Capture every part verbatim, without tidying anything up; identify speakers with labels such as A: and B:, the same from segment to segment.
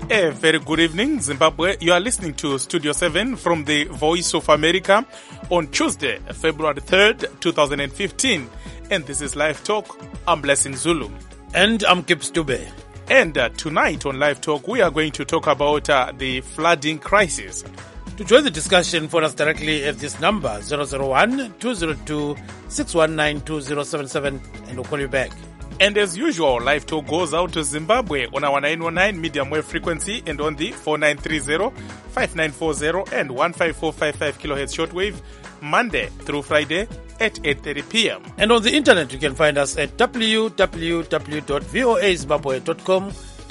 A: A very good evening, Zimbabwe. You are listening to Studio seven from the Voice of America on Tuesday, February third, twenty fifteen. And this is Live Talk. I'm Blessing Zulu.
B: And I'm Kip Stube.
A: And uh, tonight on Live Talk, we are going to talk about uh, the flooding crisis.
B: To join the discussion, phone us directly at this number, zero zero one, two zero two, six one nine, two zero seven seven, and we'll call you back.
A: And as usual, Live Talk goes out to Zimbabwe on our nine one nine medium wave frequency and on the four nine three zero, five nine four zero and one five four five five kilohertz shortwave, Monday through Friday at eight thirty p.m.
B: And on the internet, you can find us at w w w dot voa zimbabwe dot com,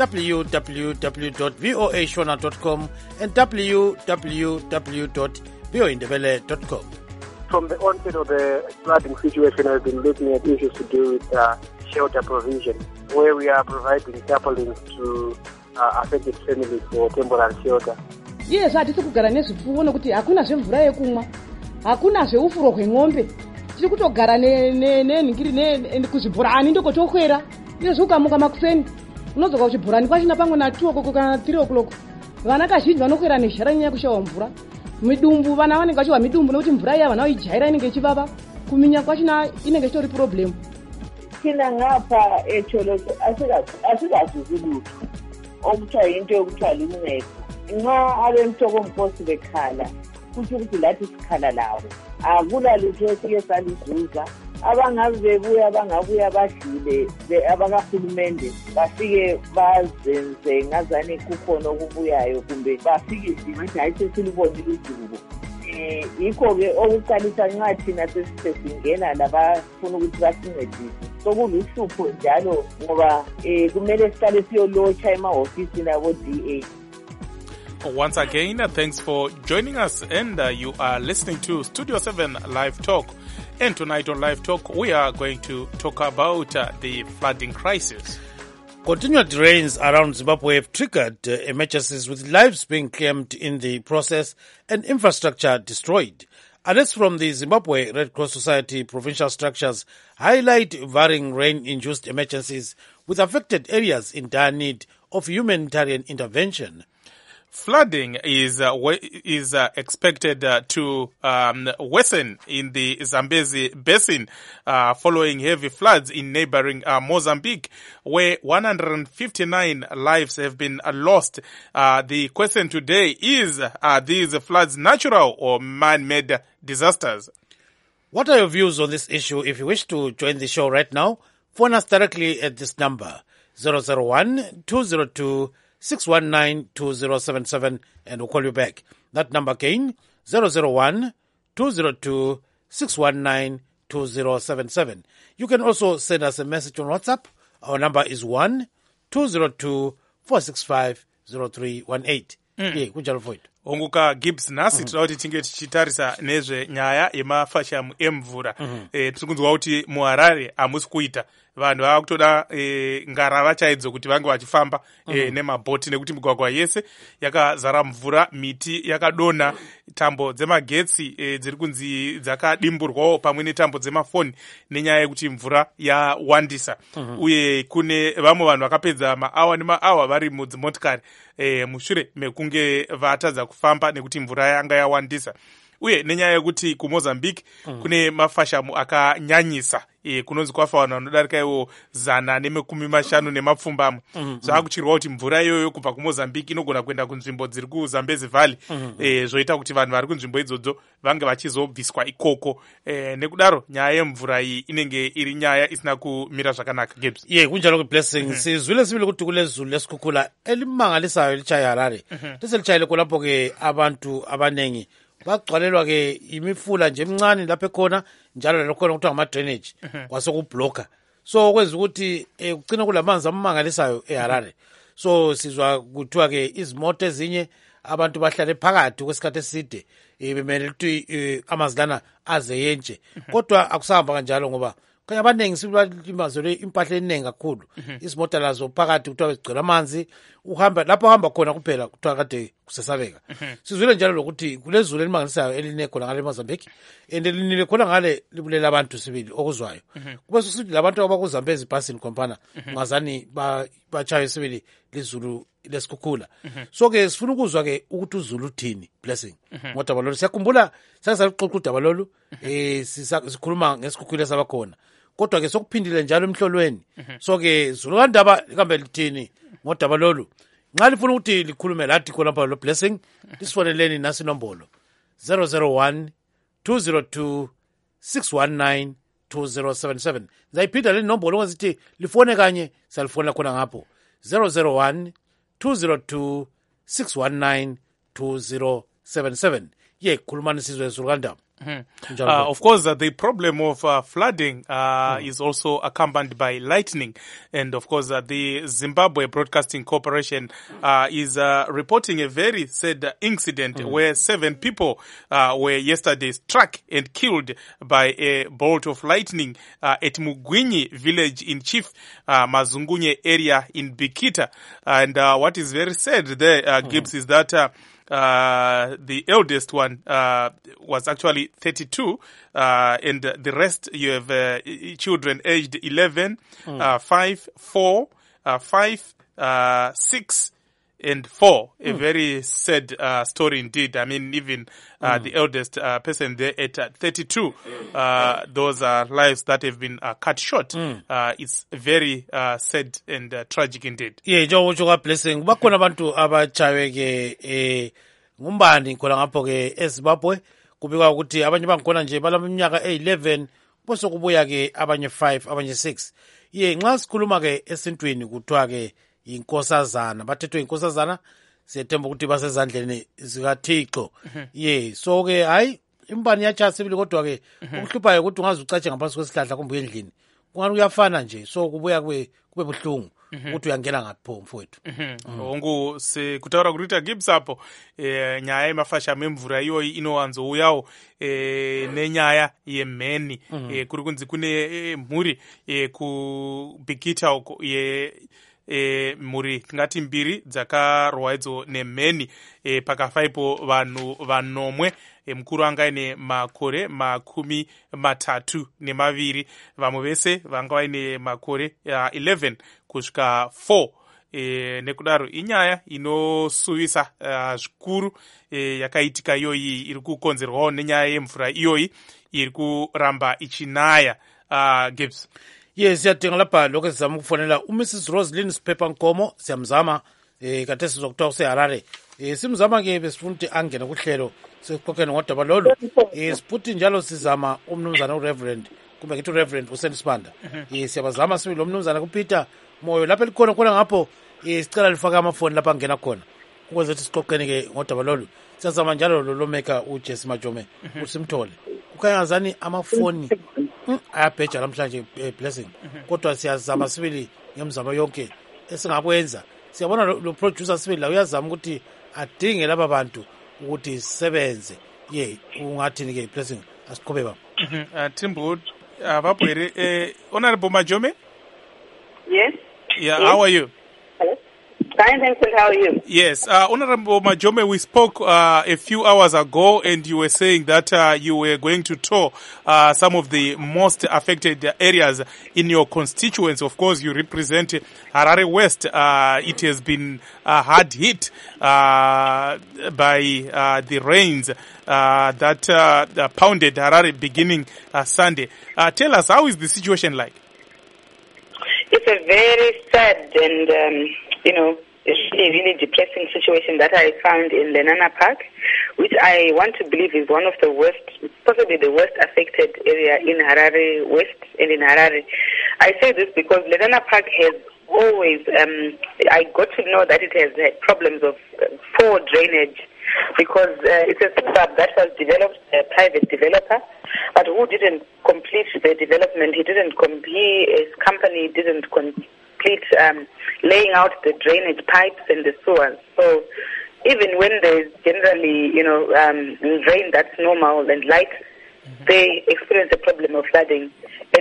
B: w w w dot voa shona dot com, and w w w dot voa ndebele dot com.
C: From the onset of the flooding situation, I've been looking at issues to do with uh, shelter provision, where we are providing tarpaulins to uh, affected families for temporary shelter.
D: Yes, hatisi kugara nezvipfuwo nokuti hakuna zvemvura yekumwa, hakuna zveufuro hweng'ombe. Tiri kutogara nenhingiri kuzvibhorani ndiko tokwera. Izvo ukamuka makuseni unozoka kuchibhorani kwachina pamwe na two o'clock kana three o'clock. Vana kazhinji vanokwera nezhara nyaya kushawa mvura. Midumbu vana vanenge vachiwa midumbu nokuti mvura iya vana vachijaira inenge ichivava. Kuminya kwachina inenge ichitori problem.
E: Thina ngapha echolo asikazuzi lutho okuthiwa yinto yokuthiwa luncedo nxa abemthoko mposi bekhala kuthi ukuthi lathi sikhala lawo akula lutho esike salizuza abangabe bebuya abangabuya badlule abakahulumende bafike bazenze ngazane kukhona okubuyayo kumbe bafike bathi hayi sesilibonile udubo. Eh yikho-ke okuqalisa nxa thina sesingena labafuna ukuthi basincedise sokuluhlupho njalo ngoba eh kumele siqale siyolotsha emahofisini abo D A.
A: Once again, uh, thanks for joining us, and uh, you are listening to Studio seven Live Talk. And tonight on Live Talk, we are going to talk about uh, the flooding crisis.
B: Continued rains around Zimbabwe have triggered uh, emergencies, with lives being claimed in the process and infrastructure destroyed. Alerts from the Zimbabwe Red Cross Society provincial structures highlight varying rain-induced emergencies, with affected areas in dire need of humanitarian intervention.
A: Flooding is uh, is uh, expected uh, to um, worsen in the Zambezi Basin uh, following heavy floods in neighboring uh, Mozambique, where one hundred fifty-nine lives have been uh, lost. Uh, the question today is, are these floods natural or man-made disasters?
B: What are your views on this issue? If you wish to join the show right now, phone us directly at this number, zero zero one, two zero two, six one nine, two zero seven seven, and we'll call you back. That number again, zero zero one, two zero two, six one nine, two zero seven seven. You can also send us a message on WhatsApp. Our number is one, two zero two, four six five, zero three one eight. Mm. Yeah, kunjalo for it.
A: Onguka Gibbs nasi mm-hmm. Tinoda kuti tinge tichitarisa nezve nyaya yemafashamu emvura. Mm-hmm. E, tiri kunzwa kuti muHarare hamusi kuita vanhu vava kutoda e, ngarava chaidzo kuti vange vachifamba mm-hmm. e, nemabhoti nekuti migwagwa yese yakazara mvura, miti yakadonha, tambo dzemagetsi e, dziri kunzi dzakadimburwawo pamwe netambo dzemafoni nenyaya yekuti mvura yawandisa. Mm-hmm. Uye kune vamwe vanhu vakapedza maawa nemaawa vari mudzimotikari e, mushure mekunge vatadza kufamba nekuti mvura yanga yawandisa. Uye nenyaya yekuti kuMozambique mm. kune mafashamu akanyanyisa e, kunonzi kwafa vanhu vanodarika iwo zana nemekumi mashanu nemapfumbamwe. Mm-hmm. Zvakuchirwa kuti mvura iyoyo kubva kuMozambique inogona kuenda kunzvimbo dziri kuZambezi Valley. Mm-hmm. E, zvoita kuti vanhu vari kunzvimbo idzodzo vange vachizobviswa ikoko. E, nekudaro nyaya yemvura iyi inenge iri nyaya isina kumira zvakanaka. Gibbs.
B: Ye, kunjalo ku Blessing. Mm-hmm. Sizwile sibili kuti kulezulu lesikhukhula elimangalisayo lichaya Harare. Mm-hmm. Liselitshayile kulapho ke abantu abanengi bagcwalelwa ke imifula nje emncane lapha ekhona, njalo lokho kuthiwa ama drainage kwasokublocker. So kwenza ukuthi ugcina kulamanzi amangalisayo eHarare. So sizwa kuthiwa ke izimoto ezinye abantu bahlale phakathi kwesikhathi eside bemele ukuthi amazilana aze yenje. Kodwa akusahamba kanjalo ngoba kanye abanengi sibalimazele impahla eningi kakhulu. Izimoto lazo phakathi kuthiwa bezigcwele amanzi, uhamba lapho hamba khona kuphela kuthiwa kade kusesabeka. Sizwile njalo lokuthi kulezulu elimangalisayo eline khona ngale Mozambique and elinile khona ngale libulela abantu sibili okuzwayo. Kube susithi labantu abakuzambezi ibhasini kompana ngazani ba bachaye sibili lizulu lesikhukhula. So ke sifuna ukuzwa ke ukuthi uzulu uthini Blessing. Ngoba lolu siyakhumbula sasaqoqa udaba lolu eh sikhuluma ngesikhukhula sabakhona. Kodwa ke sokuphindile njalo emhlolweni. So ke zulu kandaba kambe lithini ngodaba lolu. Nxa lifuna ukuthi likhulume lathi khona lapha lo Blessing lisifoneleni nasi nombolo zero zero one two zero two six one nine two zero seven seven. Zayiphinda le nombolo ngokuthi lifone kanye salifona khona ngapho zero zero one two zero two six one nine two zero seven seven. Ye khulumani sizwe zulu kandaba.
A: Mm-hmm. Uh, of course, uh, the problem of uh, flooding uh, mm. is also accompanied by lightning. And of course, uh, the Zimbabwe Broadcasting Corporation uh, is uh, reporting a very sad uh, incident mm. where seven people uh, were yesterday struck and killed by a bolt of lightning uh, at Mugwinyi village in Chief uh, Mazungunye area in Bikita. And uh, what is very sad there, uh, Gibbs, mm. is that uh, Uh, the eldest one uh, was actually thirty-two, uh, and the rest you have uh, children aged eleven, mm. uh, five, four, uh, five, uh, six, and four. Mm. A very sad uh, story indeed. I mean, even uh, mm. the eldest uh, person there at uh, thirty-two, uh, those are lives that have been uh, cut short. Mm. Uh, it's very uh, sad and uh, tragic indeed.
B: Yeah, jo uchuka Blessing. Bakhona abantu abachawe ke eh ngumbani khona ngapho ke eZimbabwe kubikwa ukuthi abanye bangikhona nje balaminyaka e-eleven bose kubuya ke abanye five abanye six. Ye nxa sikhuluma ke esintwini kuthiwa ke inkosazana bathethwe inkosazana siyethemba ukuthi basezandleni zikaThixo. Ye so ke hayi imbani yacha sibili kodwa ke ukuhluphayo ukuthi ungaze ucatshe ngaphansi kwesihlahla kumbe endlini kungani uyafana nje so kubuya kube kube buhlungu ukuthi uyangena ngapho mfowethu.
A: Ongu se kutaura kurita Gibbs hapo e, nyaya yemafasha memvura iyoyi inowanzouyawo e, nenyaya yemheni mm -hmm. e, kuri kunzi kune e, mhuri e, kubikita uko ye e, mhuri tingati mbiri dzakarwa idzo nemheni e, pakafaipo vanhu vanomwe e, mukuru anga ine makore makumi matatu nemaviri vamwe vese vanga vaine makore uh, eleven kusvika four. E, nekudaro inyaya inosuvisa uh, zvikuru e, yakaitika iyoyi iri kukonzerwawo nenyaya yemvura iyoyi iri kuramba ichinaya. uh, Gibbs.
B: Yes, siyadinga lapha lokho sizama ukufonela uMrs Roslyn Siphepha Nkomo siyamzama eh kade sizokuthiwa useHarare. Eh simzama ke besifuna ukuthi angene kuhlelo sekuqoqene ngodaba lolu. Eh siputhi njalo sizama umnumzana uReverend kumbe ngithi uReverend uSendisibanda. Eh siyabazama sibe lo mnumzana kuPeter Moyo lapha likhona khona ngapho eh sicela lifaka amafoni lapha ngena khona. Ukuze ukuthi siqoqene ke ngodaba lolu. Siyazama njalo lo lo maker uJesse Majome usimthole. Ukayazani amafoni ayabheja namhlanje Blessing kodwa siyazama sibili ngemzamo yonke esingakwenza. Siyabona lo producer sibili la uyazama ukuthi adinge laba bantu ukuthi sebenze. Ye ungathini ke Blessing asiqhubhe baba.
A: Mhm. Timbo abapwere eh Honorable Majome?
E: Yes.
A: Yeah, how are you?
E: Hello. Fine, thanks. How are you?
A: Yes, uh, Honorable Majome, we spoke uh, a few hours ago, and you were saying that uh, you were going to tour uh, some of the most affected areas in your constituency. Of course, you represent Harare West. Uh, it has been uh, hard hit uh, by uh, the rains uh, that uh, pounded Harare beginning uh, Sunday. Uh, tell us, how is the situation like?
E: It's a very sad and, um, you know, it's a really depressing situation that I found in Lenana Park, which I want to believe is one of the worst, possibly the worst affected area in Harare West and in Harare. I say this because Lenana Park has always, um, I got to know that it has had problems of poor drainage because uh, it's a suburb that was developed by a private developer, but who didn't complete the development. He didn't, com- he, his company didn't complete um, laying out the drainage pipes and the sewers. So even when there's generally, you know, um, rain that's normal and light, mm-hmm. they experience a problem of flooding. And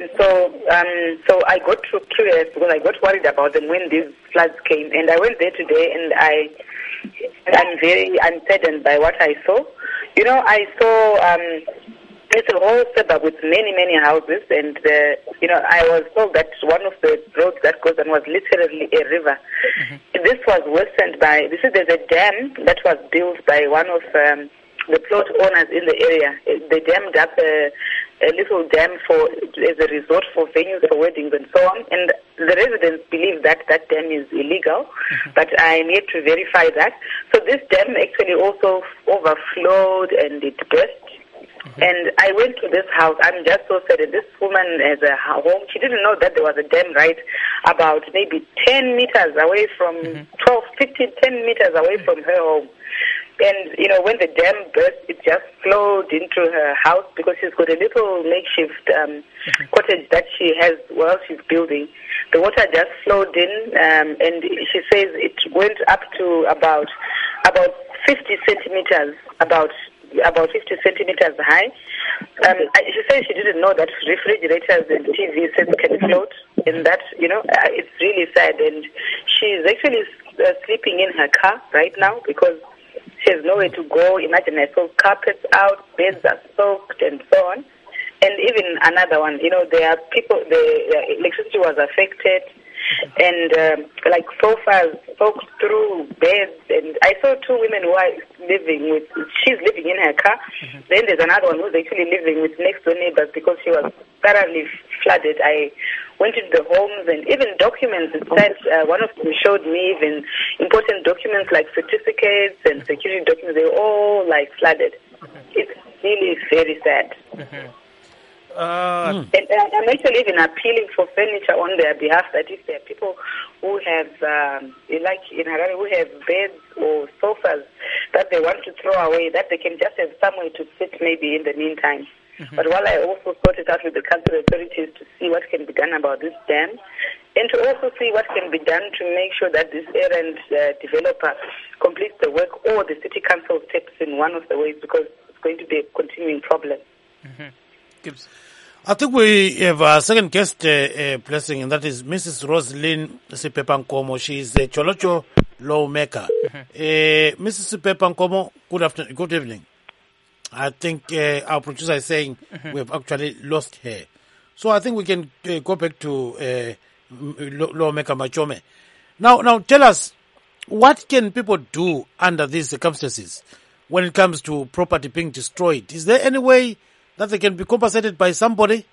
F: And so, um, so I got too curious because I got worried about them when these floods came. And I went there today, and I, I'm very, I'm saddened by what I saw. You know, I saw um, it's a whole suburb with many, many houses, and uh, you know, I was told that one of the roads that goes on was literally a river. Mm-hmm. This was worsened by. This is there's a dam that was built by one of um, the plot owners in the area. They dammed up a, a little dam for as a resort for venues for weddings and so on. And the residents believe that that dam is illegal, mm-hmm. but I am yet to verify that. So this dam actually also overflowed and it burst. Mm-hmm. And I went to this house. I'm just so sad. This woman has a home. She didn't know that there was a dam right about maybe ten meters away from, mm-hmm. twelve, fifteen, ten meters away from her home. And, you know, when the dam burst, it just flowed into her house because she's got a little makeshift um, mm-hmm. cottage that she has while she's building. The water just flowed in, um, and she says it went up to about about fifty centimeters, about about fifty centimeters high. Um, she says she didn't know that refrigerators and T V sets can float, and that, you know, uh, it's really sad. And she's actually uh, sleeping in her car right now because she has nowhere to go. Imagine, I saw carpets out, beds are soaked, and so on. And even another one, you know, there are people, the uh, electricity was affected, and um, like sofas soaked through beds. And I saw two women who are living with, she's living in her car. Mm-hmm. Then there's another one who's actually living with next door neighbors because she was thoroughly flooded. I went into the homes, and even documents inside, uh, one of them showed me even important documents like certificates and security documents. They were all like flooded. Mm-hmm. It's really very sad. Mm-hmm. Uh, and uh, I'm actually even appealing for furniture on their behalf, that if there are people who have, um, like in Harare, who have beds or sofas that they want to throw away, that they can just have somewhere to sit maybe in the meantime. Mm-hmm. But while I also sort it out with the council authorities to see what can be done about this dam, and to also see what can be done to make sure that this errant uh, developer completes the work, or the city council steps in one of the ways, because it's going to be a continuing problem.
B: Mm-hmm. Gibbs. I think we have a second guest, uh, uh, Blessing, and that is Missus Roslyn Sipepankomo. She is a Cholocho lawmaker. Mm-hmm. Uh, Missus Sipepankomo, good afternoon, good evening. I think uh, our producer is saying mm-hmm. we have actually lost her. So I think we can uh, go back to uh, lawmaker Machome. Now, now tell us, what can people do under these circumstances when it comes to property being destroyed? Is there any way that they can be compensated by somebody?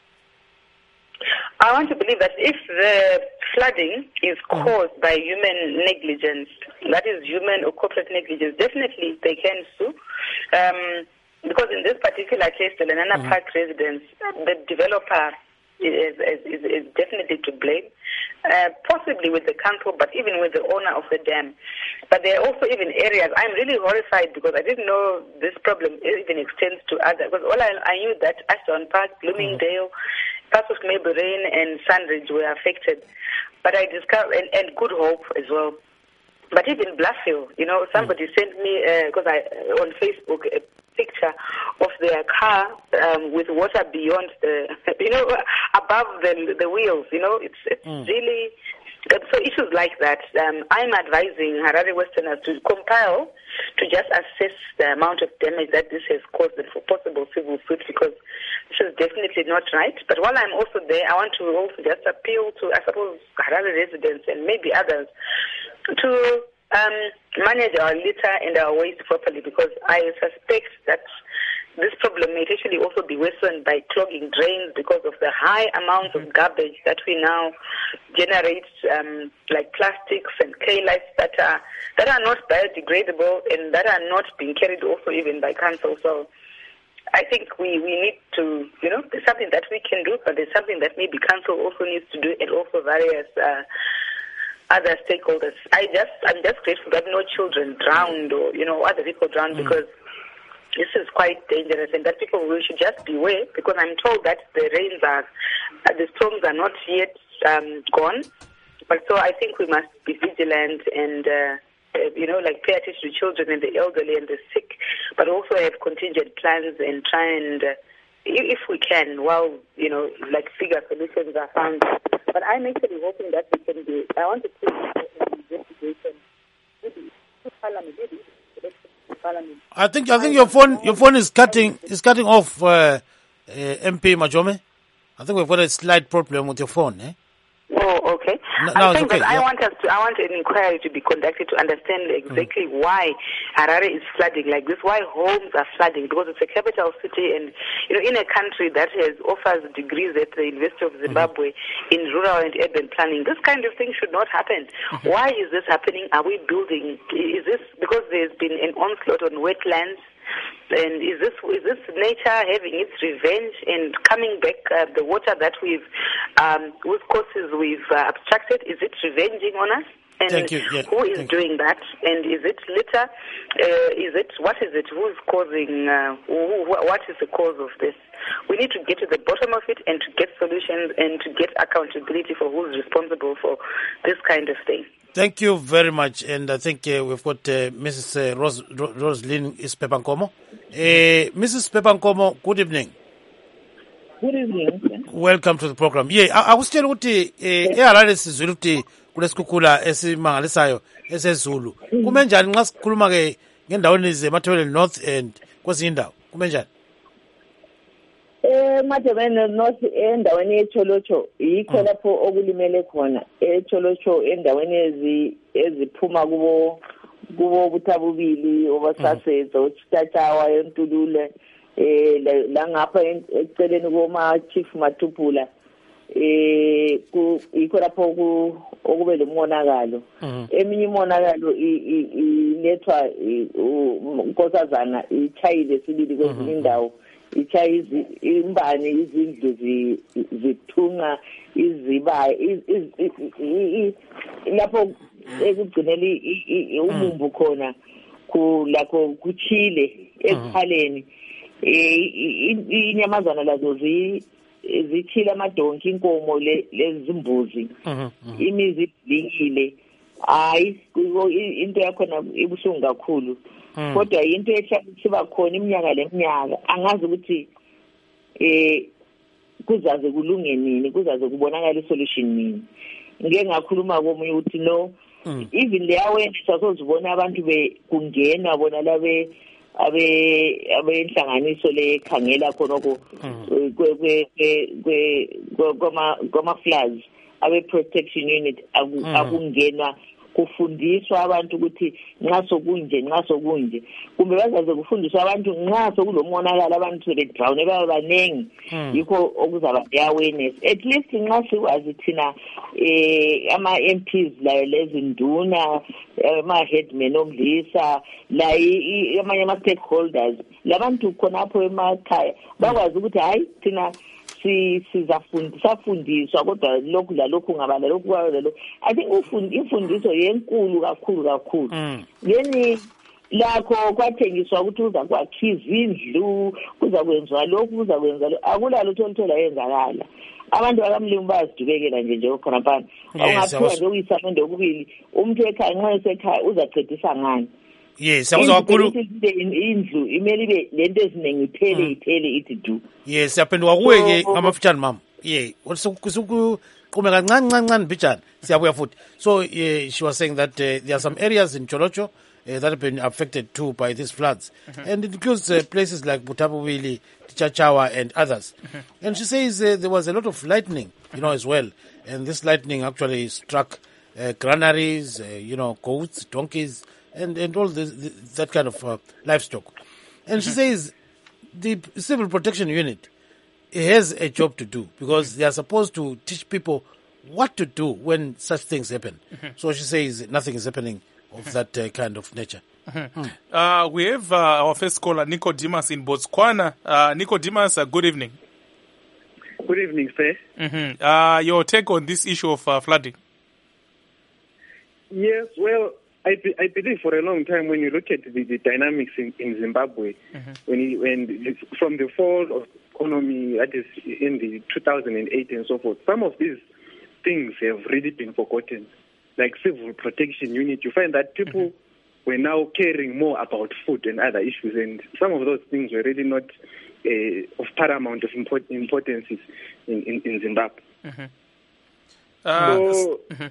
F: I want to believe that if the flooding is caused mm. by human negligence, that is human or corporate negligence, definitely they can sue. Um, because in this particular case, the Lenana mm. Park residents, the developer is, is, is, is definitely to blame, uh, possibly with the council, but even with the owner of the dam. But there are also even areas, I'm really horrified because I didn't know this problem even extends to others. Because all I, I knew that Ashton Park, Bloomingdale, mm. parts of Maybelline and Sandridge were affected. But I discovered, and, and Good Hope as well. But even Bluffhill, you know, somebody mm. sent me, because uh, I on Facebook, a picture of their car um, with water beyond the, you know, above the the wheels. You know, it's it's mm. really. So issues like that, um, I'm advising Harare Westerners to compile, to just assess the amount of damage that this has caused and for possible civil suit, because this is definitely not right. But while I'm also there, I want to also just appeal to, I suppose, Harare residents and maybe others to um, manage our litter and our waste properly, because I suspect that this problem may actually also be worsened by clogging drains because of the high amounts of garbage that we now generate, um, like plastics and K-lights that are that are not biodegradable and that are not being carried also even by council. So I think we, we need to, you know, there's something that we can do, but there's something that maybe council also needs to do, and also various uh, other stakeholders. I just, I'm just grateful that no children drowned or, you know, other people drowned, mm. because this is quite dangerous, and that people we should just beware, because I'm told that the rains are, uh, the storms are not yet um, gone. But so I think we must be vigilant and, uh, uh, you know, like pay attention to children and the elderly and the sick, but also have contingent plans and try and uh, if we can, well, you know, like bigger solutions are found. But I'm actually hoping that we can do. I want to put an investigation. Parliament, Parliament.
B: I think I think your phone your phone is cutting is cutting off, uh, uh, M P Majome. I think we've got a slight problem with your phone, eh?
F: Oh, okay.
B: No,
F: I
B: no,
F: think
B: okay,
F: that I
B: yeah.
F: want us to, I want an inquiry to be conducted to understand exactly mm. why Harare is flooding like this, why homes are flooding, because it's a capital city, and you know, in a country that has offers degrees at the University of Zimbabwe mm-hmm. in rural and urban planning, this kind of thing should not happen. Mm-hmm. Why is this happening? Are we building? Is this because there's been an onslaught on wetlands? And is this is this nature having its revenge and coming back? Uh, the water that we've, um, whose courses we've uh, obstructed, is it revenging on us? And
B: Thank you. Yeah,
F: who is doing that? And is it litter? Uh, is it what is it? Who's causing? Uh, who, who, what is the cause of this? We need to get to the bottom of it and to get solutions and to get accountability for who's responsible for this kind of thing.
B: Thank you very much, and I think uh, we've got uh, Missus Uh, Rose, Ro- Roslyn Ispepankomo. Uh, Missus Pepankomo, good evening.
E: Good evening.
B: Welcome to the program. Yeah, I, I was telling ukuthi eh eHarare sizwile ukuthi kulesikhukhula esimangalisayo esezulu. Kume njani nxa sikhuluma ke ngendaweni zeMathebele North and kwezinye indawo? Kume njani?
E: Eh Mathebele North endaweni yeCholocho yikho lapho okulimele khona. eCholocho endaweni ezi eziphuma kubo kubo buthabubili obasasezo Chitachawa eNtulule eh la ngapha eceleni koma Chief Matupula eh ku yikho lapho ku okube lemonakalo eminye imonakalo ilethwa unkosazana ichayile sibili kwezinye indawo ichayizi imbani izindlu zithunga iziba lapho ekugcinela umumbu khona ku lakho kuchile ekhaleni inyamazana lazo zi zichila amadonki inkomo lezimbuzi imizi idlingile hayi into yakhona ibuhlungu kakhulu kodwa into ehlala khona iminyaka leminyaka angazi ukuthi eh kuzaze kulunge nini kuzaze kubonakala isolution nini ngeke ngakhuluma komunye ukuthi no even le awareness asozibona abantu be kungena bona labe abe abenhlanganiso lekhangela khonoko kwe kwe kwe koma koma floods abe protection unit akungenwa kufundiswa abantu ukuthi nxa sokunje nxa sokunje kumbe bazaze kufundiswa abantu nxa sokulomonakala abantu be drown ebabanengi yikho okuzaba awareness at least nxa sikwazi thina eh ama M Ps la lezinduna ama headmen omlisa la amanye ama stakeholders labantu khonapho emakhaya bakwazi ukuthi hayi thina si sizafundisa fundiswa kodwa lokhu la lokhu ngabala lokhu kwalo I think ufundi imfundiso yenkulu kakhulu kakhulu yeni lakho kwathengiswa ukuthi uza kwakhiza indlu kuza kwenziwa lokhu kuza kwenza akulalo tholithola yenzakala abantu bakamlimi bazidubekela nje nje khona phana awungathiwa nje uyisamende okubili umuntu ekhaya nxa esekhaya uzaqedisa ngani
B: yes awuzwa kakhulu
E: indlu imeli be lento ezinengi iphele iphele ithi du
B: yes yaphenduka kuwe ke ngamafutshane mama yeah usikuqume kancane kancane bijana siyabuya futhi so yeah, she was saying that uh, there are some areas in Cholocho uh, that have been affected too by these floods mm-hmm. and it includes uh, places like Buthabubili, Chachawa and others mm-hmm. and she says uh, there was a lot of lightning you know as well and this lightning actually struck uh, granaries uh, you know goats, donkeys and and all this, this, that kind of uh, livestock. And she says the Civil Protection Unit has a job to do because they are supposed to teach people what to do when such things happen. Mm-hmm. So she says nothing is happening of that uh, kind of nature.
A: Mm-hmm. Mm. Uh, we have uh, our first caller, Nicodemus in Botswana. Uh, Nicodemus, uh, good evening.
G: Good evening, sir.
A: Mm-hmm. Uh, your take on this issue of uh, flooding?
G: Yes, well, I, be, I believe for a long time when you look at the, the dynamics in, in Zimbabwe, mm-hmm. when, you, when from the fall of economy that is in the two thousand eight and so forth, some of these things have really been forgotten. Like Civil Protection Unit, you find that people mm-hmm. were now caring more about food and other issues, and some of those things were really not uh, of paramount of import- importance in, in, in Zimbabwe.
A: Mm-hmm. Uh,
G: so,
A: mm-hmm.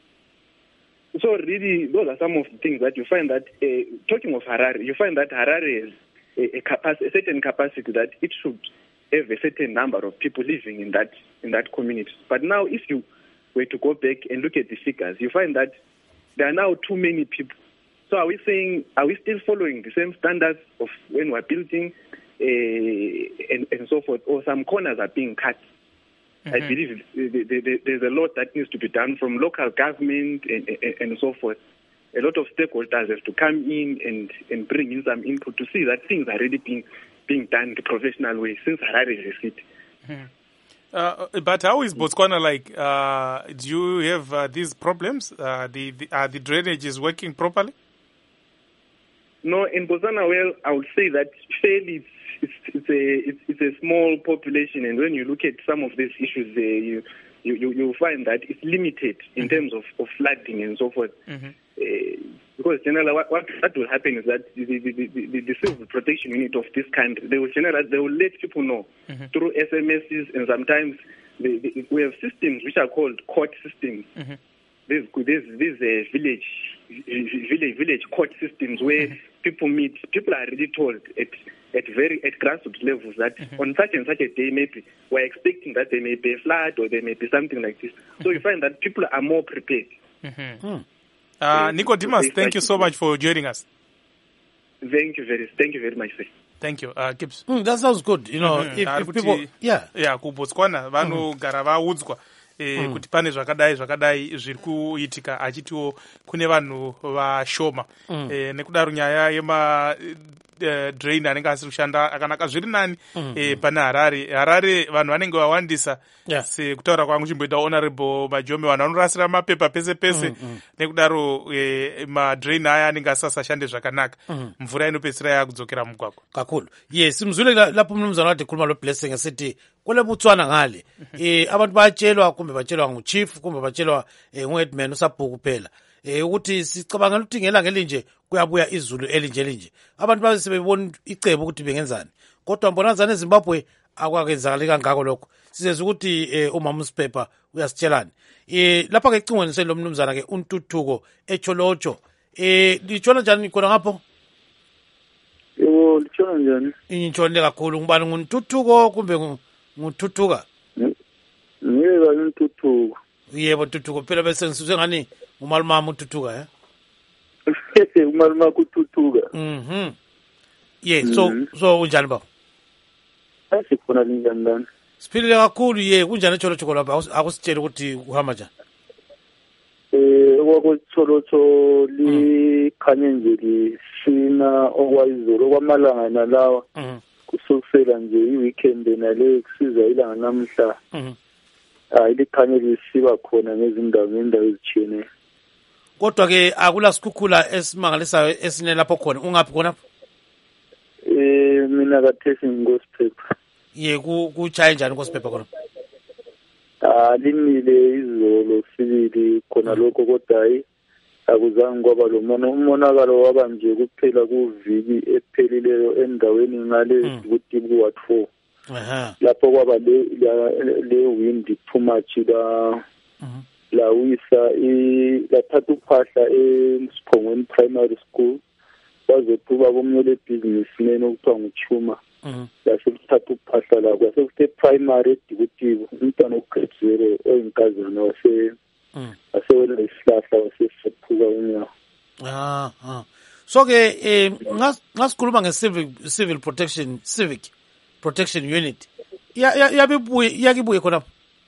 G: so really, those are some of the things that you find that, uh, talking of Harare, you find that Harare has a, a, capac- a certain capacity that it should have a certain number of people living in that in that community. But now, if you were to go back and look at the figures, you find that there are now too many people. So are we saying, are we still following the same standards of when we're building uh, and, and so forth, or some corners are being cut? Mm-hmm. I believe the, the, the, there's a lot that needs to be done from local government and, and, and so forth. A lot of stakeholders have to come in and, and bring in some input to see that things are really being being done the professional way since Harare is a city.
A: Mm-hmm. Uh, but how is Botswana like? Uh, do you have uh, these problems? Uh, the, the, are the drainage is working properly?
G: No, in Botswana, well, I would say that fairly it's, it's, it's, a, it's, it's a small population, and when you look at some of these issues, uh, you, you, you, you'll find that it's limited in mm-hmm. terms of, of flooding and so forth. Mm-hmm. Uh, because generally, what, what, what will happen is that the, the, the, the, the civil protection unit of this country, they will generally, they will let people know mm-hmm. through S M Ses, and sometimes they, they, we have systems which are called court systems. Mm-hmm. These these these uh, village village village court systems where mm-hmm. people meet. People are really told at at very at grassroots levels that mm-hmm. on such and such a day maybe we're expecting that there may be a flood or there may be something like this. Mm-hmm. So you find that people are more prepared.
A: Mm-hmm. Mm. Uh, Nicodemus, thank you so much for joining us.
G: Thank you very, thank you very much, sir.
A: Thank you. Uh, Gibbs.
B: Mm, that sounds good. You know, mm-hmm. if, if people, yeah,
A: yeah, kuBotswana vanogara vaudzwa eh, kuti pane zvakadai zvakadai zviri kuitika, achitiwo kune vanhu vashoma mm. eh, nekudaro nyaya yema uh, drain anenge asiri kushanda akanaka zviri nani mm. eh, pane Harare. Harare vanhu vanenge vawandisa yeah. sekutaura kwangu chimboita honorable Majome, vanhu vanorasira mapepa pese pese mm, mm. nekudaro eh, madrain aya anenge asasashande zvakanaka mm. mvura inopedzisira yakudzokera mugwagwa
B: kakhulu. Yes, mzule lapho mnumzana wathi khuluma lo Blessing esithi kule Botswana ngale eh abantu bayatshelwa kumbe batshelwa nguchief kumbe batshelwa eh, nguheadman usabhuku phela eh ukuthi sicabanga ukuthi ngelanga elinje kuyabuya izulu elinje elinje abantu babe sebebona icebo ukuthi bengenzani, kodwa mbonazana eZimbabwe akwakenzakali kangako lokho. Sizeza ukuthi eh, umama uSiphepha uyasitshelana eh lapha ke icingweni selo mnumzana ke uNtuthuko eCholocho eh litshona njani khona ngapho?
H: Yebo, litshona njani?
B: Intshonile kakhulu. Ngubani nguNtuthuko kumbe nguThuthuka?
H: Ngiyeka uNtuthuko.
B: Yebo, Thuthuko phela bese ngisizwe ngani umalumama uThuthuka eh?
H: Umalumama uThuthuka.
B: Mhm. Yeah, so so unjani ba?
H: Asikhona linjani lana?
B: Siphilile kakhulu. Ye kunjani eCholocho lapha? Akusitshela ukuthi uhamba njani?
H: Eh okwakuCholocho likhanye nje lisina okwayizolo kwamalanga nalawa. Mhm. Kusukela nje iweekend nale kusiza ilanga namhla. Mhm. Ah ilikhanye lisiba khona ngezindawo ngendawo ezitshiyeneyo.
B: Kodwa ke akula sikhukhula esimangalisayo esine lapho khona. Ungaphi khona?
H: Eh mina kathesi ngosiphepha.
B: Ye ku kuchaya njani ngosiphepha khona?
H: Ah limile izolo sibili khona lokho kodwa hayi akuzange kwaba lo mona umonakalo waba nje kuphela kuviki ephelileyo endaweni ngale ukuthi ku four. Aha. Lapho kwaba le le wind too much la la wisa i la thatha uphahla eSiphongweni Primary School bazothuba bomnyole businessman okuthiwa nguChuma. Mhm. Yasithatha uphahla la kwase kuthe primary edikutibo umntwana ograde zero oyinkazana wase asewela isihlahla wasesephuka unyawo.
B: Ah ah. So ke eh ngasikhuluma nge-civil civil protection civic protection unit. Ya yabibuye yakibuye khona.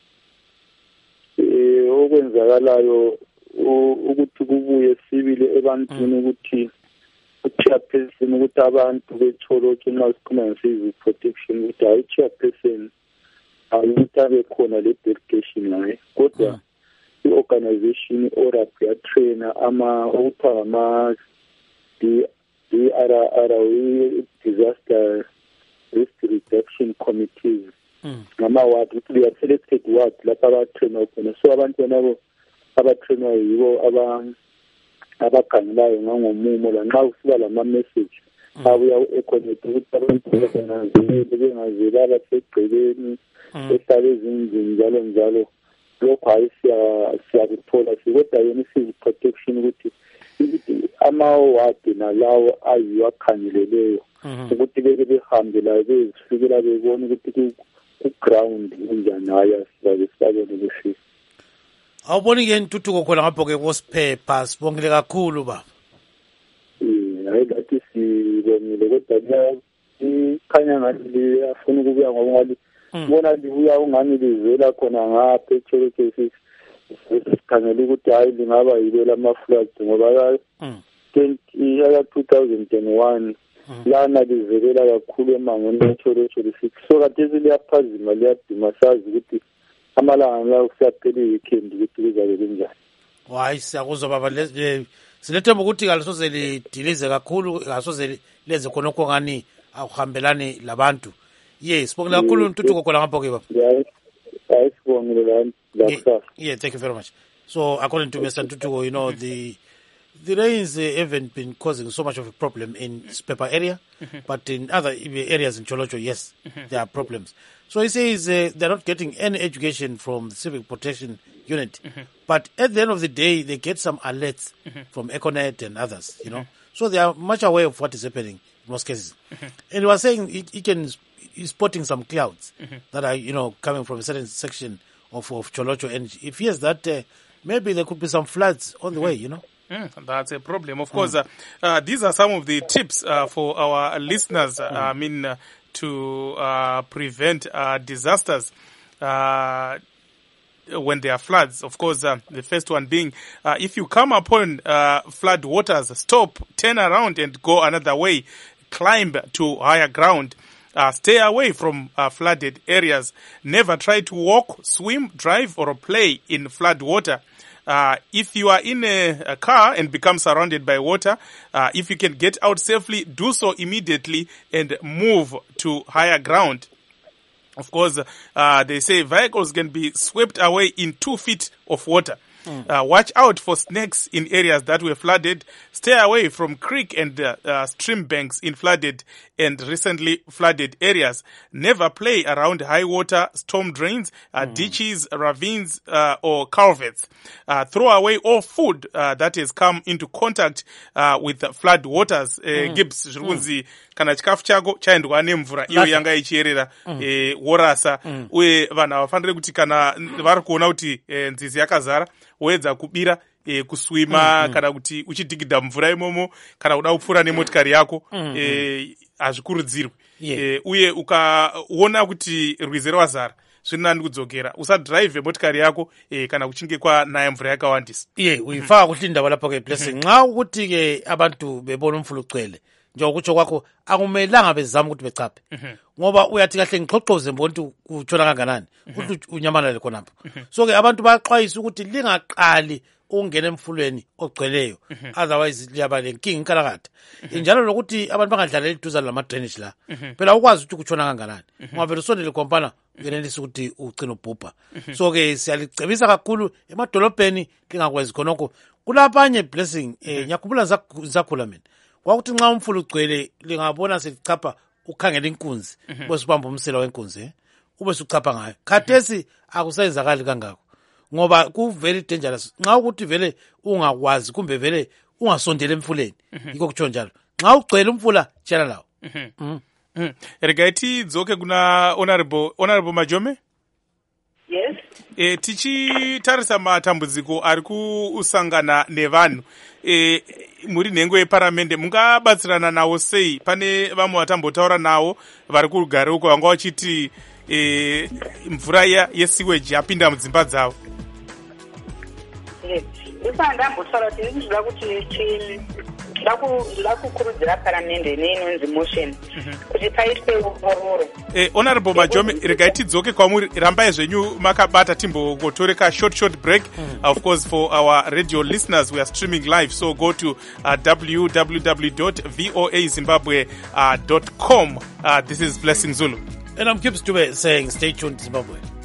H: Eh okwenzakalayo ukuthi kubuye sibili ebantwini ukuthi chairperson ukuthi abantu beCholocho nxa sikhuluma nge-civil protection ukuthi hayi chairperson ayuthi abe khona le delegation naye, kodwa i-organization orap yatraina ama okuthiwa ama D R R disaster risk reduction committees ngama-ward ukuthi they are selected ward lapho abatrainwa khona. So abantu nabo abatrainwa yibo abakhangelayo ngangomumo lanxa kusiba lama-message abuya ekhonekte ukuthi abantu bengazeleli bengazelala segcekeni behlale ezindlini njalo njalo. Lokho hayi siyakuthola kodwa yena isizi protection ukuthi amawadi nalawo ayiwo akhangeleleyo ukuthi beke behambe la bezifikela bebona ukuthi ku-ground kunjani hayi asizabe sibabone befika.
B: Awuboni-ke intuthuko khona ngapho-ke kosiphepha sibongile kakhulu baba.
H: Um hayi lathi sibongile kodwa ikhanya ngani liyafuna ukubuya ngoba ngali bona libuya ungani livela khona ngapha eChurches sikhangela ukuthi hayi lingaba yilo lamafloods ngoba ya two thousand one lana livelela kakhulu emangweni eChurches so khathesi liyaphazima liyadima sazi ukuthi amalanga la kusaphela i-weekend ukuthi kuzabe kunjani.
B: Hayi siyakuzwa baba silethemba ukuthi kalisoze lidilize kakhulu kasoze lenze khonokho ngani akuhambelani labantu. Yes, sibongile kakhulu intuthuko khona ngapho ke baba.
H: Yes, sibongile la.
B: Yeah, thank you very much. So according to Mister Ntutuko, you know, the the rains uh, haven't been causing so much of a problem in Spepa area, mm-hmm. but in other areas in Cholocho, yes, mm-hmm. there are problems. So he says uh, they're not getting any education from the Civic Protection Unit, mm-hmm. but at the end of the day, they get some alerts mm-hmm. from Econet and others, you know. Mm-hmm. So they are much aware of what is happening in most cases. Mm-hmm. And he was saying he, he can he's spotting some clouds mm-hmm. that are, you know, coming from a certain section of, of Cholocho, and he fears that uh, maybe there could be some floods on the way, you know.
A: Mm, that's a problem. Of course, mm. uh, uh, these are some of the tips uh, for our listeners, uh, mm. I mean, uh, to uh, prevent uh, disasters uh, when there are floods. Of course, uh, the first one being, uh, if you come upon uh, flood waters, stop, turn around and go another way, climb to higher ground. Uh, stay away from uh, flooded areas. Never try to walk, swim, drive, or play in flood water. Uh, if you are in a, a car and become surrounded by water, uh, if you can get out safely, do so immediately and move to higher ground. Of course, uh, they say vehicles can be swept away in two feet of water. Mm. Uh, watch out for snakes in areas that were flooded. Stay away from creek and uh, uh, stream banks in flooded and recently flooded areas. Never play around high water, storm drains, uh, mm. ditches, ravines, uh, or culverts. Uh, throw away all food uh, that has come into contact uh, with the flood waters. Uh, mm. Gibbs, mm. kana chikafu chako chaendwa nemvura iyo yanga ichierera mm. e, worasa mm. uye vanhu havafaniri kuti kana vari kuona kuti e, nzizi yakazara woedza kubira e, kuswima mm. kana kuti uchidhigidha mvura imomo kana kuda kupfuura nemotikari yako mm. e, hazvikurudzirwi yeah. e, uye ukaona kuti rwizi rwazara zvinani kudzokera usadhiraivhe motikari yako e, kana kuchinge kwanaya mvura yakawandisa
B: iye yeah, uyifaka kuhli indaba lapho-ke blessing nxa ukuthi-ke abantu bebona umfula ucwele njengokutsho kwakho akumelanga bezama ukuthi bechaphe ngoba uyathi kahle ngixoxoze mbona ukuthi kutshona kanganani ukuthi unyamalale khonapho so-ke abantu baxwayisa ukuthi lingaqali ukungena emfulweni ogcweleyo otherwise liyaba lenkinga inkalakatha njalo lokuthi abantu bangadlaleli eduzane lama-drainage la phela ukwazi ukuthi kutshona kanganani ngoba vele usondele khompana uyenelisa ukuthi ugcine ubhubha so-ke siyalicebisa kakhulu emadolobheni lingakwenzi khonokho kulabanye blessing um ngiyakhumbula ngisakhula mina kwakuthi nxa umfula ugcwele lingabona selichapha ukhangela inkunzi ube subamba umsela wenkunzi eh? ube suchapha ngayo khathesi akusayenzakali kangako ngoba ku very dangerous nxa ukuthi vele ungakwazi kumbe vele ungasondela emfuleni yikho kutsho njalo nxa ugcwele umfula tshela lawo
A: mm. mm. rega tidzoke kuna honorable honorable Majome.
F: Yes.
A: E, tichitarisa matambudziko ari kusangana nevanhu e, muri nhengo yeparamende mungabatsirana nawo sei? Pane vamwe vatambotaura nawo vari kurugare uko vanga vachiti e, mvura yesiweji yapinda mudzimba dzavo.
F: Ipa ndambotaura kuti ndinoda kuti ndida kukurudzira paramende neinonzi motion kuti paitwe ongororo.
A: Eh, honorable Majome, regai tidzoke kwamuri, rambai zvenyu makabata timbotoreka short short break. Mm. Of course, for our radio listeners, we are streaming live, so go to uh, w w w dot voa zimbabwe dot com. Uh, this is Blessing Zulu.
B: And I'm Gibbs Dube saying stay tuned, Zimbabwe.